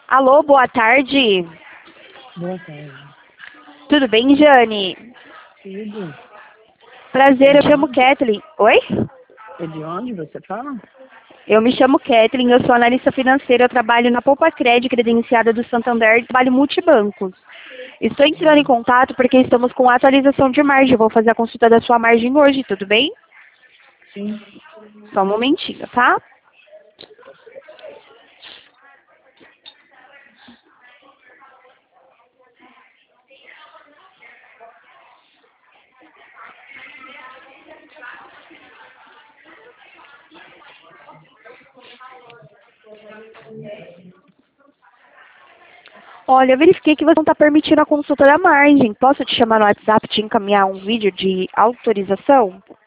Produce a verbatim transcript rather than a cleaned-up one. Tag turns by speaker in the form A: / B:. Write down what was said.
A: Alô, boa tarde.
B: Boa tarde.
A: Tudo bem, Jane?
B: Tudo.
A: Prazer, eu
B: De
A: chamo
B: onde?
A: Kathleen. Oi?
B: É de onde você fala?
A: Eu me chamo Kathleen, eu sou analista financeira, eu trabalho na Poupa Cred, credenciada do Santander, e trabalho multibancos. Estou entrando em contato porque estamos com atualização de margem. Vou fazer a consulta da sua margem hoje, tudo bem?
B: Sim.
A: Só um momentinho, tá? Olha, eu verifiquei que você não está permitindo a consulta da margem. Posso te chamar no WhatsApp e te encaminhar um vídeo de autorização?